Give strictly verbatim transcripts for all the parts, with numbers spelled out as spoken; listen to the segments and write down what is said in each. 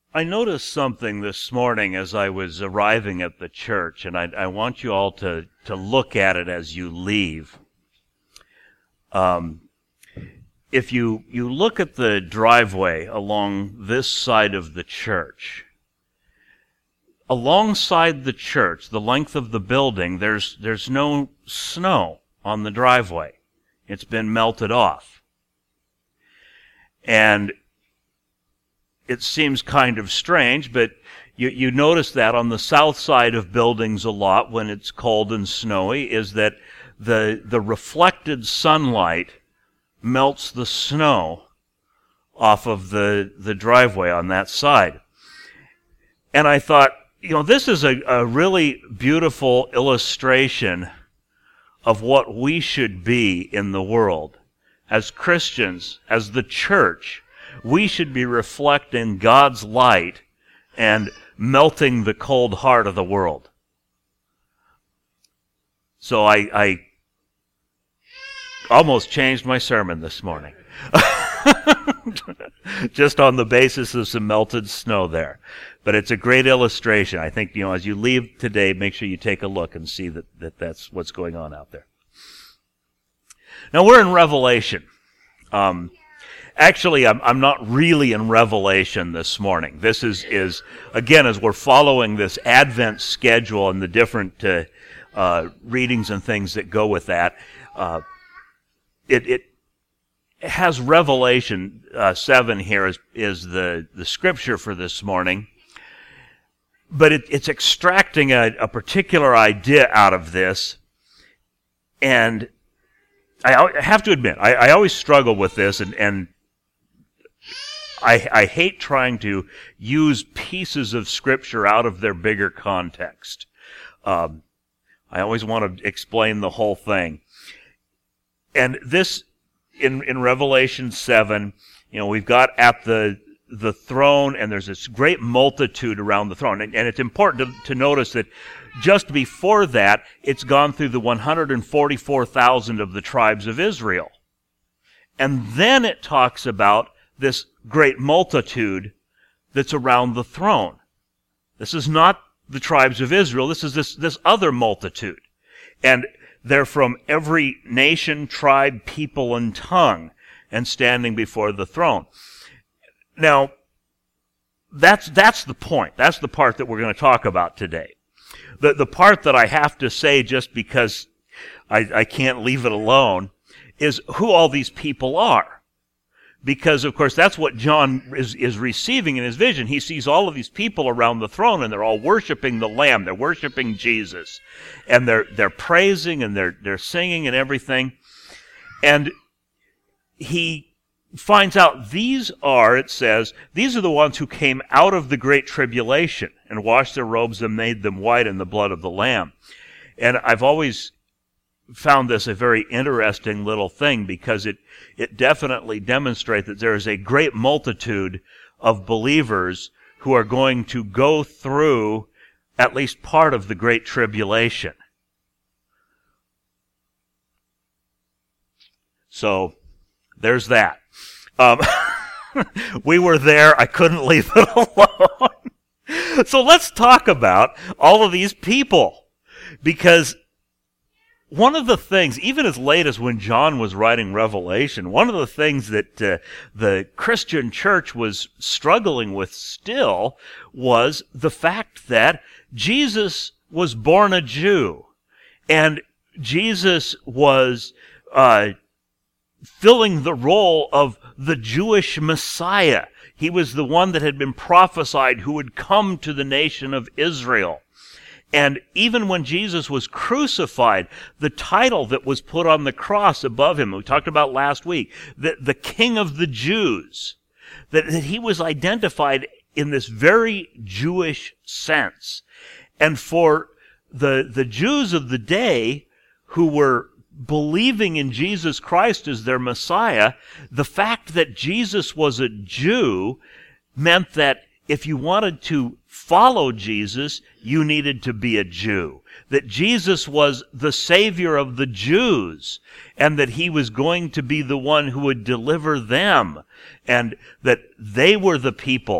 I noticed something this morning as I was arriving at the church, and I, I want you all to, to look at it as you leave. Um, if you, you look at the driveway along this side of the church, alongside the church, the length of the building, there's, there's no snow on the driveway. It's been melted off. And it seems kind of strange, but you, you notice that on the south side of buildings a lot when it's cold and snowy, is that the, the reflected sunlight melts the snow off of the, the driveway on that side. And I thought, you know, this is a, a really beautiful illustration of what we should be in the world. As Christians, as the church, we should be reflecting God's light and melting the cold heart of the world. So I, I almost changed my sermon this morning. Just on the basis of some melted snow there. But it's a great illustration. I think, you know, as you leave today, make sure you take a look and see that, that that's what's going on out there. Now we're in Revelation. Um, Actually, I'm, I'm not really in Revelation this morning. This is, is, again, as we're following this Advent schedule and the different uh, uh, readings and things that go with that, uh, it, it has Revelation uh, seven here is, is the, the scripture for this morning. But it, it's extracting a, a particular idea out of this. And I, I have to admit, I, I always struggle with this, and, and I, I hate trying to use pieces of Scripture out of their bigger context. Um, I always want to explain the whole thing. And this, in, in Revelation seven, you know, we've got at the the throne, and there's this great multitude around the throne. And, and it's important to, to notice that just before that, it's gone through the one hundred forty-four thousand of the tribes of Israel. And then it talks about this great multitude that's around the throne. This is not the tribes of Israel. This is this, this other multitude. And they're from every nation, tribe, people, and tongue, and standing before the throne. Now, that's, that's the point. That's the part that we're going to talk about today. The, the part that I have to say, just because I, I can't leave it alone, is who all these people are. Because, of course, that's what John is, is receiving in his vision. He sees all of these people around the throne, and they're all worshiping the Lamb. They're worshiping Jesus. And they're, they're praising, and they're, they're singing and everything. And he finds out these are, it says, these are the ones who came out of the great tribulation and washed their robes and made them white in the blood of the Lamb. And I've always found this a very interesting little thing, because it, it definitely demonstrates that there is a great multitude of believers who are going to go through at least part of the great tribulation. So, there's that. Um, we were there. I couldn't leave it alone. So let's talk about all of these people. Because one of the things, even as late as when John was writing Revelation, one of the things that uh, the Christian church was struggling with still was the fact that Jesus was born a Jew. And Jesus was uh, filling the role of the Jewish Messiah. He was the one that had been prophesied who would come to the nation of Israel. And even when Jesus was crucified, the title that was put on the cross above him, we talked about last week, the, the King of the Jews, that, that he was identified in this very Jewish sense. And for the, the Jews of the day who were believing in Jesus Christ as their Messiah, the fact that Jesus was a Jew meant that if you wanted to follow Jesus, you needed to be a Jew. That Jesus was the Savior of the Jews, and that he was going to be the one who would deliver them, and that they were the people.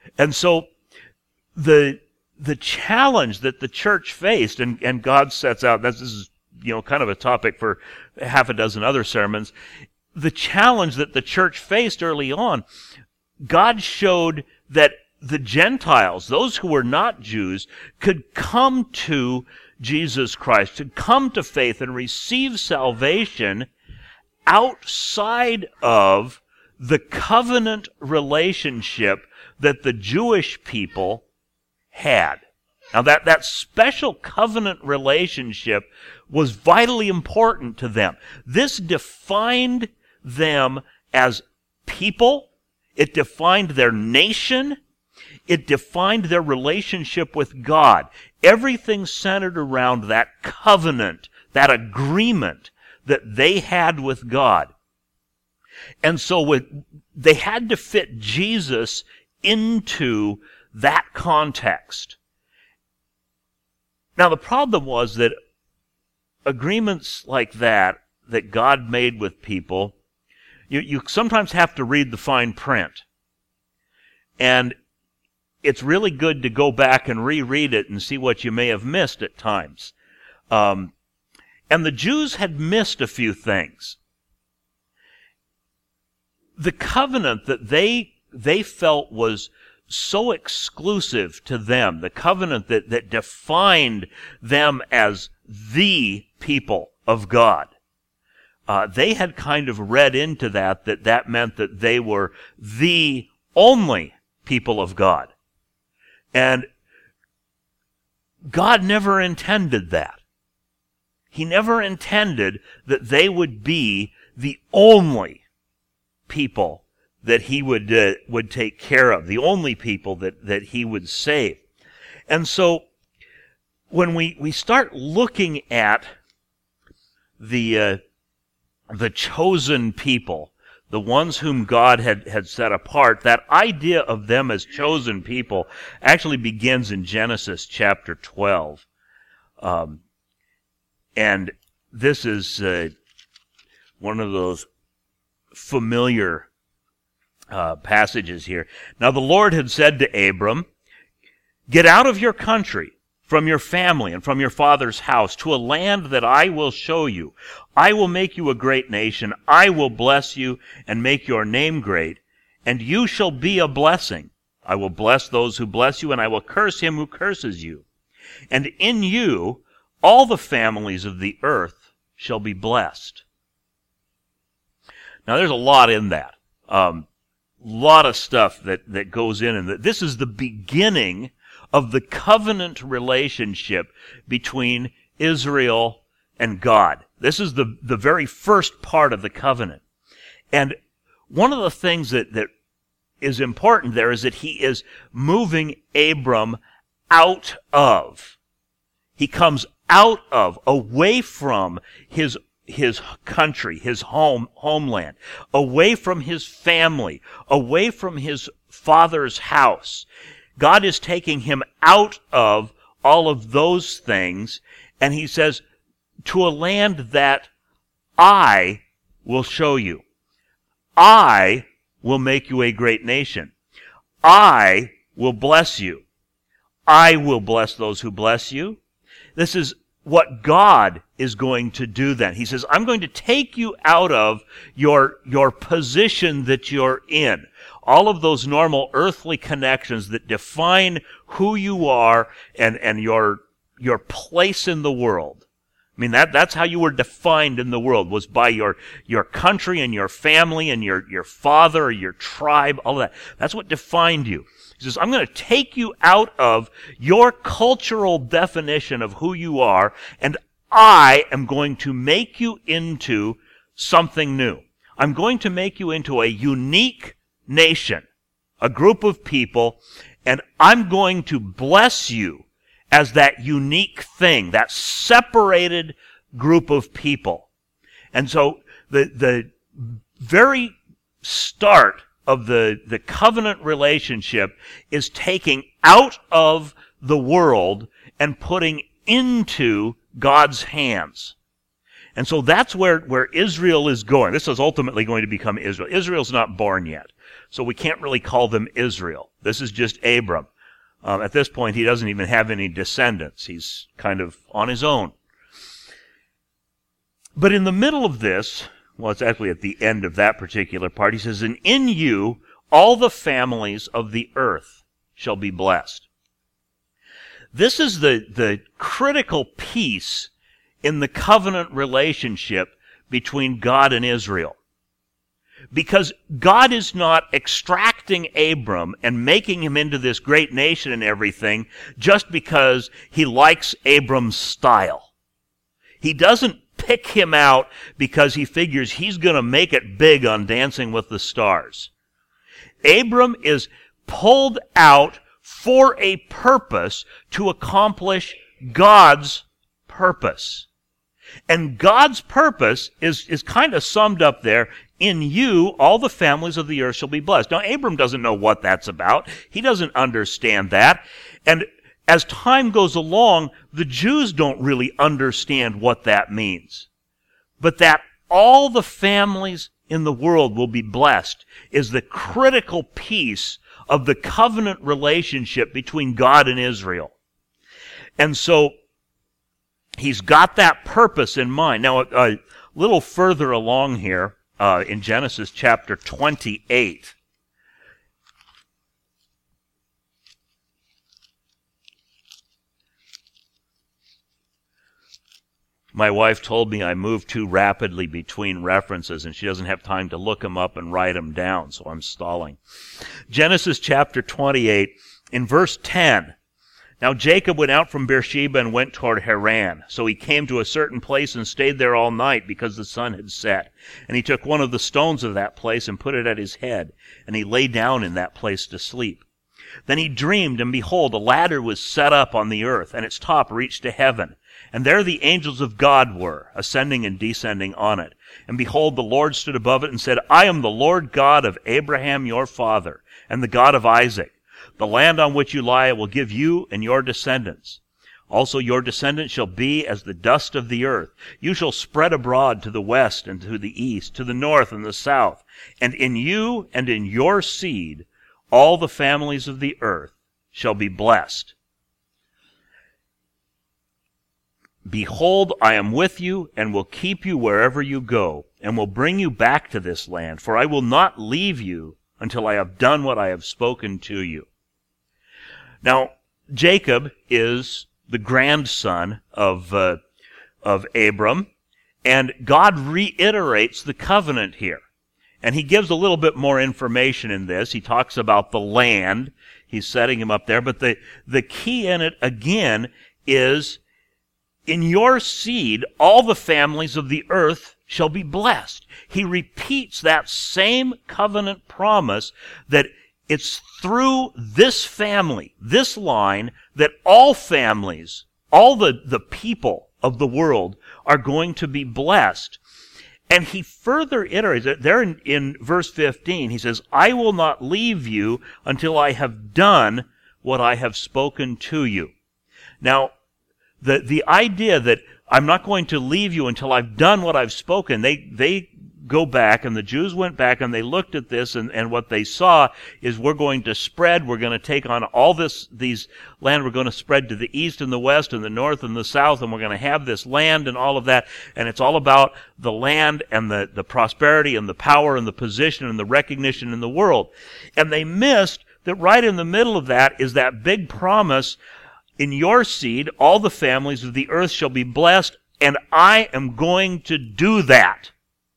And so the the challenge that the church faced, and, and God sets out, this is, you know, kind of a topic for half a dozen other sermons, the challenge that the church faced early on, God showed that the Gentiles, those who were not Jews, could come to Jesus Christ, could come to faith and receive salvation outside of the covenant relationship that the Jewish people had. Now that, that special covenant relationship was vitally important to them. This defined them as people. It defined their nation. It defined their relationship with God. Everything centered around that covenant, that agreement that they had with God. And so with, they had to fit Jesus into that context. Now the problem was that agreements like that, that God made with people, you, you sometimes have to read the fine print. And it's really good to go back and reread it and see what you may have missed at times. Um, and the Jews had missed a few things. The covenant that they they felt was so exclusive to them, the covenant that, that defined them as the people of God, uh, they had kind of read into that, that that meant that they were the only people of God. And God never intended that. He never intended that they would be the only people that he would uh, would take care of, the only people that, that he would save. And so when we, we start looking at the uh, the chosen people, the ones whom God had, had set apart, that idea of them as chosen people actually begins in Genesis chapter twelve. Um, and this is uh, one of those familiar uh, passages here. Now the Lord had said to Abram, "Get out of your country, from your family, and from your father's house, to a land that I will show you. I will make you a great nation. I will bless you and make your name great, and you shall be a blessing. I will bless those who bless you, and I will curse him who curses you. And in you all the families of the earth shall be blessed." Now there's a lot in that. Um, lot of stuff that, that goes in, and this is the beginning of the covenant relationship between Israel and God. This is the, the very first part of the covenant. And one of the things that, that is important there is that he is moving Abram out of. He comes out of, away from his his country, his home, homeland, away from his family, away from his father's house. God is taking him out of all of those things, and he says, to a land that I will show you. I will make you a great nation. I will bless you. I will bless those who bless you. This is what God is going to do then. He says, I'm going to take you out of your, your position that you're in. All of those normal earthly connections that define who you are and, and your, your place in the world. I mean, that, that's how you were defined in the world, was by your, your country and your family and your, your father or your tribe, all of that. That's what defined you. He says, I'm going to take you out of your cultural definition of who you are, and I am going to make you into something new. I'm going to make you into a unique nation, a group of people, and I'm going to bless you as that unique thing, that separated group of people. And so the, the very start of the, the covenant relationship is taking out of the world and putting into God's hands. And so that's where, where Israel is going. This is ultimately going to become Israel. Israel's not born yet. So we can't really call them Israel. This is just Abram. Um, at this point, he doesn't even have any descendants. He's kind of on his own. But in the middle of this, well, it's actually at the end of that particular part, he says, and in you all the families of the earth shall be blessed. This is the, the critical piece in the covenant relationship between God and Israel. Because God is not extracting Abram and making him into this great nation and everything just because he likes Abram's style. He doesn't pick him out because he figures he's going to make it big on Dancing with the Stars. Abram is pulled out for a purpose to accomplish God's purpose. And God's purpose is, is kind of summed up there. In you, all the families of the earth shall be blessed. Now, Abram doesn't know what that's about. He doesn't understand that. And as time goes along, the Jews don't really understand what that means. But that all the families in the world will be blessed is the critical piece of the covenant relationship between God and Israel. And so, he's got that purpose in mind. Now, a, a little further along here, uh, in Genesis chapter twenty-eight, my wife told me I moved too rapidly between references, and she doesn't have time to look them up and write them down, so I'm stalling. Genesis chapter twenty-eight, in verse ten, now Jacob went out from Beersheba and went toward Haran. So he came to a certain place and stayed there all night because the sun had set. And he took one of the stones of that place and put it at his head, and he lay down in that place to sleep. Then he dreamed, and behold, a ladder was set up on the earth, and its top reached to heaven. And there the angels of God were, ascending and descending on it. And behold, the Lord stood above it and said, I am the Lord God of Abraham your father, and the God of Isaac. The land on which you lie I will give you and your descendants. Also your descendants shall be as the dust of the earth. You shall spread abroad to the west and to the east, to the north and the south. And in you and in your seed all the families of the earth shall be blessed. Behold, I am with you and will keep you wherever you go, and will bring you back to this land, for I will not leave you until I have done what I have spoken to you. Now, Jacob is the grandson of, uh, of Abram, and God reiterates the covenant here. And he gives a little bit more information in this. He talks about the land. He's setting him up there. But the, the key in it, again, is in your seed, all the families of the earth shall be blessed. He repeats that same covenant promise that it's through this family, this line, that all families, all the, the people of the world are going to be blessed. And he further iterates it. There in, in verse fifteen, he says, I will not leave you until I have done what I have spoken to you. Now, the, the idea that I'm not going to leave you until I've done what I've spoken, they, they go back, and the Jews went back and they looked at this, and, and what they saw is we're going to spread, we're going to take on all this, these land, we're going to spread to the east and the west and the north and the south, and we're going to have this land and all of that, and it's all about the land and the, the prosperity and the power and the position and the recognition in the world. And they missed that right in the middle of that is that big promise, in your seed, all the families of the earth shall be blessed, and I am going to do that.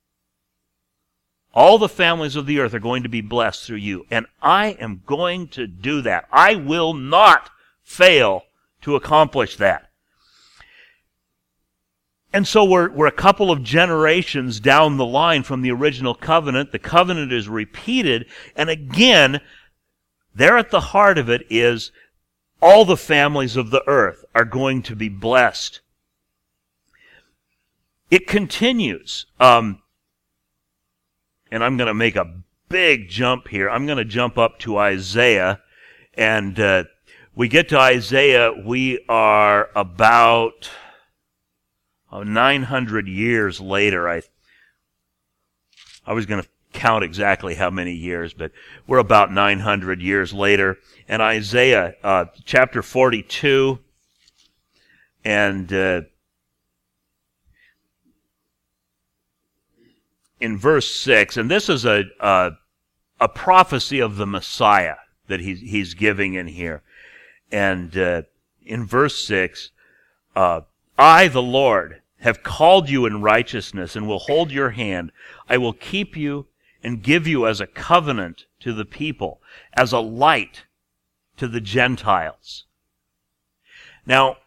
All the families of the earth are going to be blessed through you, and I am going to do that. I will not fail to accomplish that. And so we're, we're a couple of generations down the line from the original covenant. The covenant is repeated, and again, there at the heart of it is all the families of the earth are going to be blessed. It continues. Um, and I'm going to make a big jump here. I'm going to jump up to Isaiah. And uh, we get to Isaiah, we are about oh, nine hundred years later. I, I was going to count exactly how many years, but we're about nine hundred years later. And Isaiah uh, chapter forty-two, and uh, in verse six, and this is a, a a prophecy of the Messiah that he's he's giving in here. And uh, in verse six, uh, I, the Lord, have called you in righteousness and will hold your hand. I will keep you and give you as a covenant to the people, as a light to the Gentiles. Now,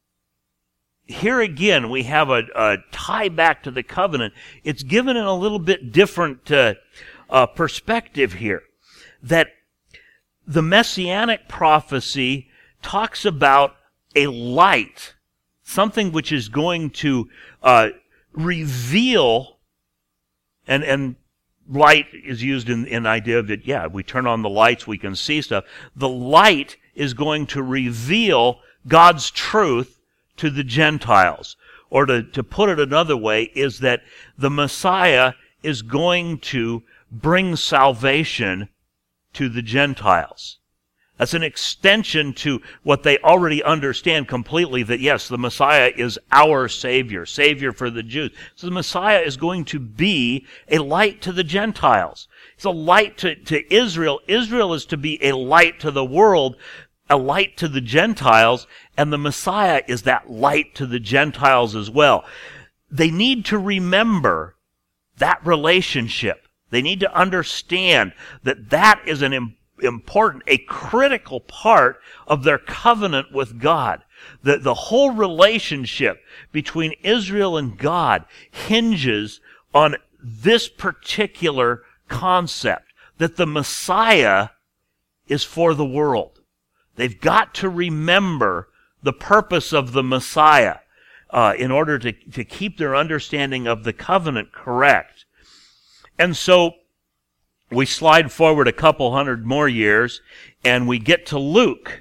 here again, we have a, a tie back to the covenant. It's given in a little bit different uh, uh, perspective here. That the Messianic prophecy talks about a light, something which is going to uh, reveal, and and light is used in an idea that, yeah, we turn on the lights, we can see stuff. The light is going to reveal God's truth to the Gentiles. Or to, to put it another way, is that the Messiah is going to bring salvation to the Gentiles. That's an extension to what they already understand completely, that yes, the Messiah is our Savior, Savior for the Jews. So the Messiah is going to be a light to the Gentiles. It's a light to, to Israel. Israel is to be a light to the world, a light to the Gentiles, and the Messiah is that light to the Gentiles as well. They need to remember that relationship. They need to understand that that is an important important, a critical part of their covenant with God. The, the whole relationship between Israel and God hinges on this particular concept, that the Messiah is for the world. They've got to remember the purpose of the Messiah uh, in order to, to keep their understanding of the covenant correct. And so, we slide forward a couple hundred more years, and we get to Luke.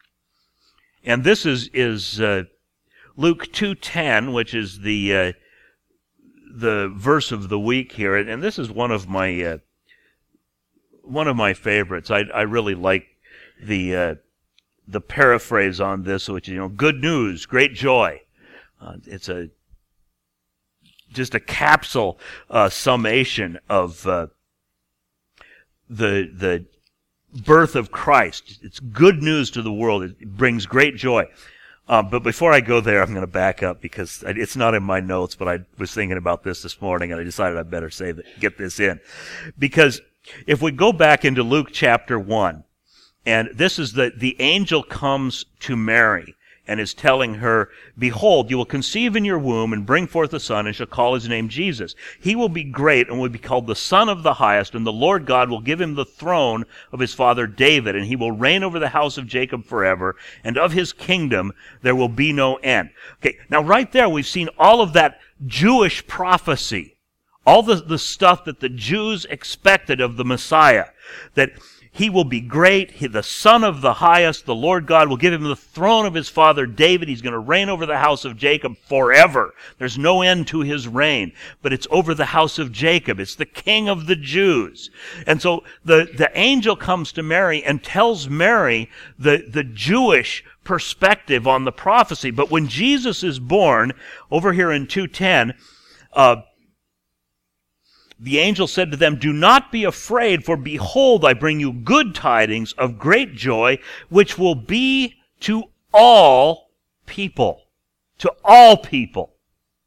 And this is is uh, Luke two ten, which is the uh, the verse of the week here, and this is one of my uh, one of my favorites. I I really like the uh, the paraphrase on this, which is, you know, good news, great joy. Uh, it's a just a capsule uh, summation of. Uh, the the birth of Christ. It's good news to the world. It brings great joy. Uh, but before I go there, I'm going to back up because it's not in my notes, but I was thinking about this this morning, and I decided I'd better say that, get this in. Because if we go back into Luke chapter one, and this is the, the angel comes to Mary and is telling her, behold, you will conceive in your womb and bring forth a son, and shall call his name Jesus. He will be great and will be called the Son of the Highest, and the Lord God will give him the throne of his father David, and he will reign over the house of Jacob forever, and of his kingdom there will be no end. Okay, now right there we've seen all of that Jewish prophecy, all the, the stuff that the Jews expected of the Messiah, that he will be great, he, the Son of the Highest, the Lord God will give him the throne of his father David. He's going to reign over the house of Jacob forever. There's no end to his reign, but it's over the house of Jacob. It's the King of the Jews. And so the, the angel comes to Mary and tells Mary the, the Jewish perspective on the prophecy. But when Jesus is born, over here in two ten, uh, the angel said to them, do not be afraid, for behold, I bring you good tidings of great joy, which will be to all people. To all people.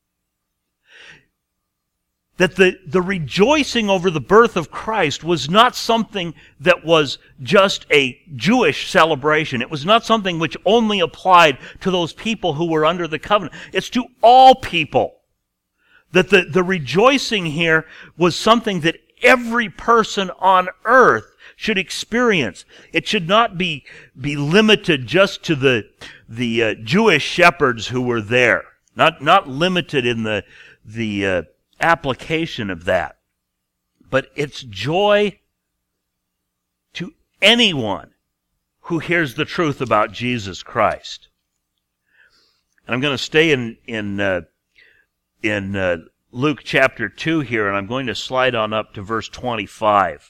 That the, the rejoicing over the birth of Christ was not something that was just a Jewish celebration. It was not something which only applied to those people who were under the covenant. It's to all people. That the, the rejoicing here was something that every person on earth should experience. It should not be, be limited just to the, the uh, Jewish shepherds who were there. Not, not limited in the, the uh, application of that. But it's joy to anyone who hears the truth about Jesus Christ. And I'm going to stay in, in, uh, in uh, Luke chapter two here, and I'm going to slide on up to verse twenty-five.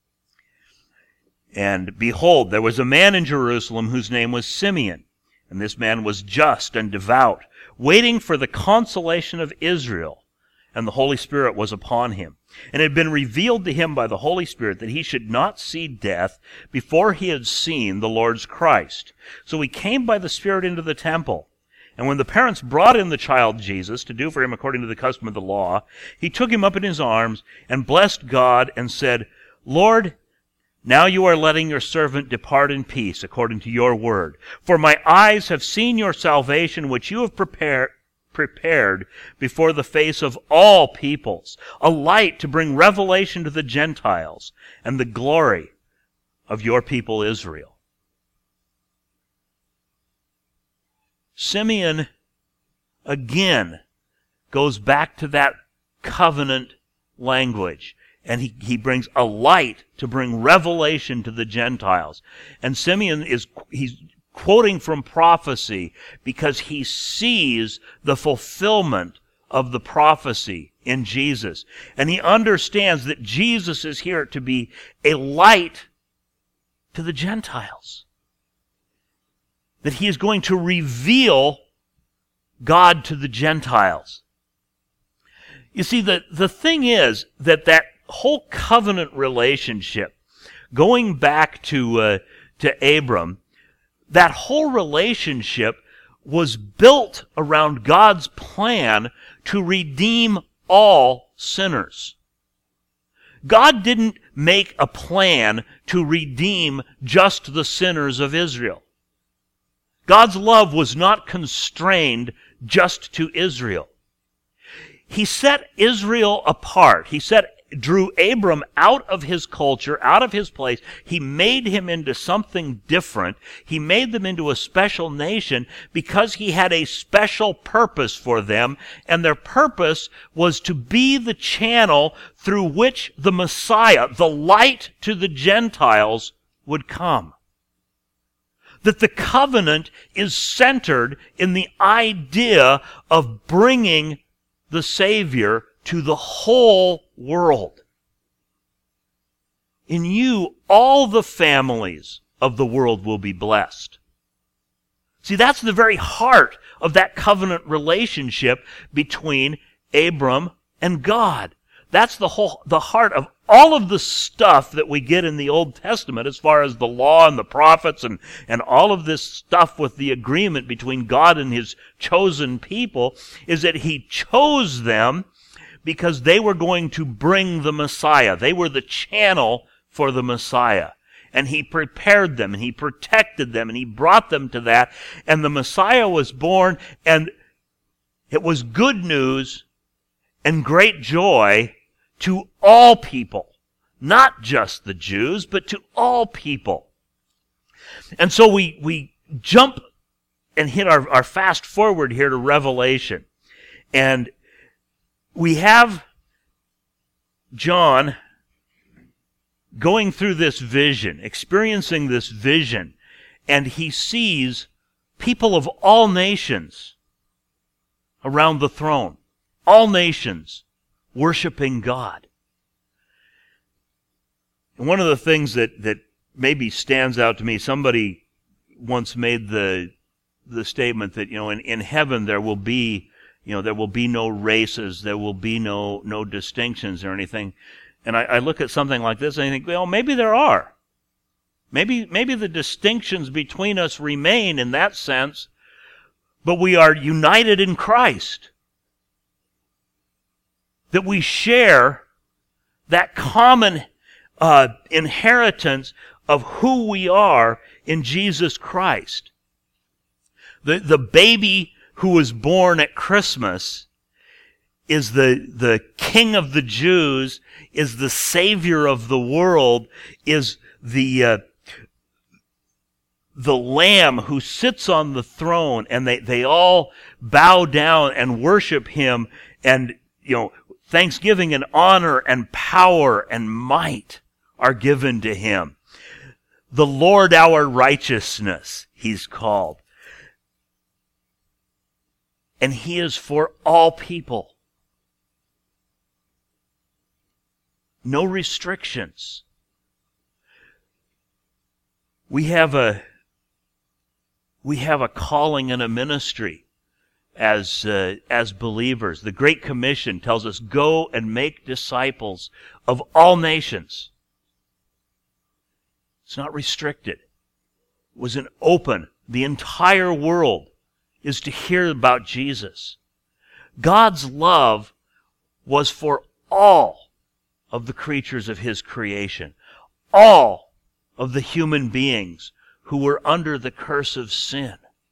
And behold, there was a man in Jerusalem whose name was Simeon, and this man was just and devout, waiting for the consolation of Israel, and the Holy Spirit was upon him. And it had been revealed to him by the Holy Spirit that he should not see death before he had seen the Lord's Christ. So he came by the Spirit into the temple. And when the parents brought in the child Jesus to do for him according to the custom of the law, he took him up in his arms and blessed God and said, Lord, now you are letting your servant depart in peace according to your word. For my eyes have seen your salvation, which you have prepared prepared before the face of all peoples, a light to bring revelation to the Gentiles and the glory of your people Israel. Simeon again goes back to that covenant language, and he, he brings a light to bring revelation to the Gentiles. And Simeon is he's quoting from prophecy because he sees the fulfillment of the prophecy in Jesus. And he understands that Jesus is here to be a light to the Gentiles. That he is going to reveal God to the Gentiles. You see, the, the thing is that that whole covenant relationship, going back to, uh, to Abram, that whole relationship was built around God's plan to redeem all sinners. God didn't make a plan to redeem just the sinners of Israel. God's love was not constrained just to Israel. He set Israel apart. He set drew Abram out of his culture, out of his place. He made him into something different. He made them into a special nation because he had a special purpose for them, and their purpose was to be the channel through which the Messiah, the light to the Gentiles, would come. That the covenant is centered in the idea of bringing the Savior to the whole world. In you, all the families of the world will be blessed. See, that's the very heart of that covenant relationship between Abram and God. That's the whole, the heart of all of the stuff that we get in the Old Testament as far as the law and the prophets and, and all of this stuff with the agreement between God and His chosen people, is that He chose them because they were going to bring the Messiah. They were the channel for the Messiah. And He prepared them, and He protected them, and He brought them to that. And the Messiah was born, and it was good news and great joy to all people. Not just the Jews, but to all people. And so we, we jump and hit our, our fast forward here to Revelation. And we have John going through this vision, experiencing this vision, and he sees people of all nations around the throne. All nations worshiping God. And one of the things that, that maybe stands out to me, somebody once made the the statement that, you know, in, in heaven there will be You know, there will be no races, there will be no no distinctions or anything. And I, I look at something like this and I think, well, maybe there are. Maybe maybe the distinctions between us remain in that sense, but we are united in Christ. That we share that common uh, inheritance of who we are in Jesus Christ. The the baby who was born at Christmas is the, the King of the Jews, is the Savior of the world, is the, uh, the Lamb who sits on the throne, and they, they all bow down and worship Him, and, you know, thanksgiving and honor and power and might are given to Him. The Lord our righteousness, He's called. And He is for all people. no restrictions. We have a we have a calling and a ministry as uh, as believers. The Great Commission tells us, "Go and make disciples of all nations." It's not restricted. It was an open. The entire world is to hear about Jesus. God's love was for all of the creatures of His creation, all of the human beings who were under the curse of sin.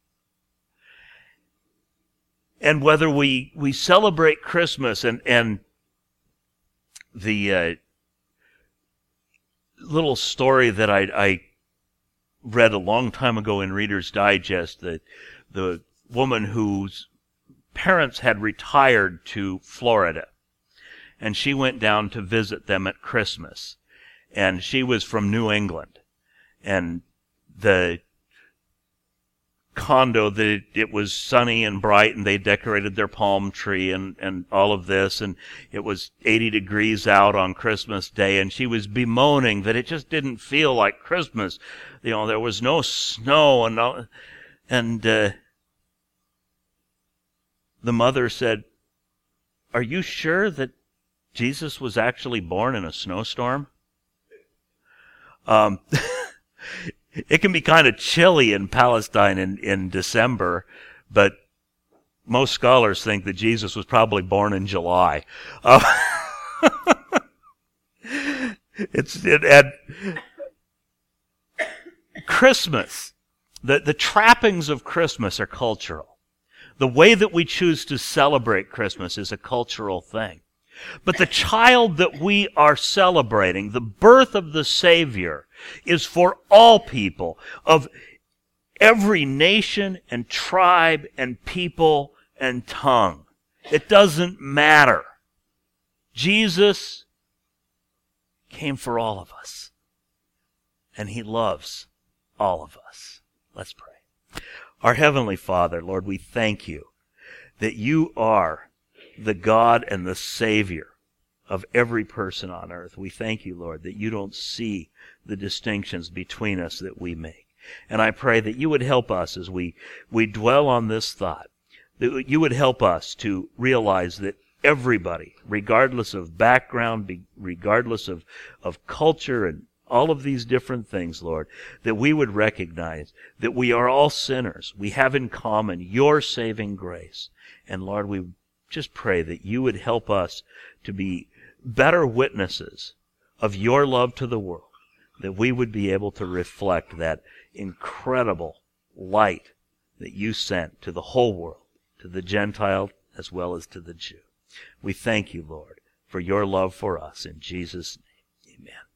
And whether we, we celebrate Christmas and, and the uh, little story that I, I read a long time ago in Reader's Digest, the, the woman whose parents had retired to Florida, and she went down to visit them at Christmas. And she was from New England. And the condo, that it was sunny and bright, and they decorated their palm tree and, and all of this, and it was eighty degrees out on Christmas Day, and she was bemoaning that it just didn't feel like Christmas. You know, there was no snow, and all, and uh, the mother said, "Are you sure that Jesus was actually born in a snowstorm?" Um, it can be kind of chilly in Palestine in, in December, but most scholars think that Jesus was probably born in July. Uh, it's it, at Christmas. The, the trappings of Christmas are cultural. The way that we choose to celebrate Christmas is a cultural thing. But the child that we are celebrating, the birth of the Savior, is for all people of every nation and tribe and people and tongue. It doesn't matter. Jesus came for all of us, and He loves all of us. Let's pray. Our Heavenly Father, Lord, we thank You that You are the God and the Savior of every person on earth. We thank You, Lord, that You don't see the distinctions between us that we make. And I pray that You would help us as we, we dwell on this thought, that You would help us to realize that everybody, regardless of background, regardless of, of culture and all of these different things, Lord, that we would recognize that we are all sinners. We have in common Your saving grace. And Lord, we just pray that You would help us to be better witnesses of Your love to the world, that we would be able to reflect that incredible light that You sent to the whole world, to the Gentile as well as to the Jew. We thank You, Lord, for Your love for us. In Jesus' name, amen.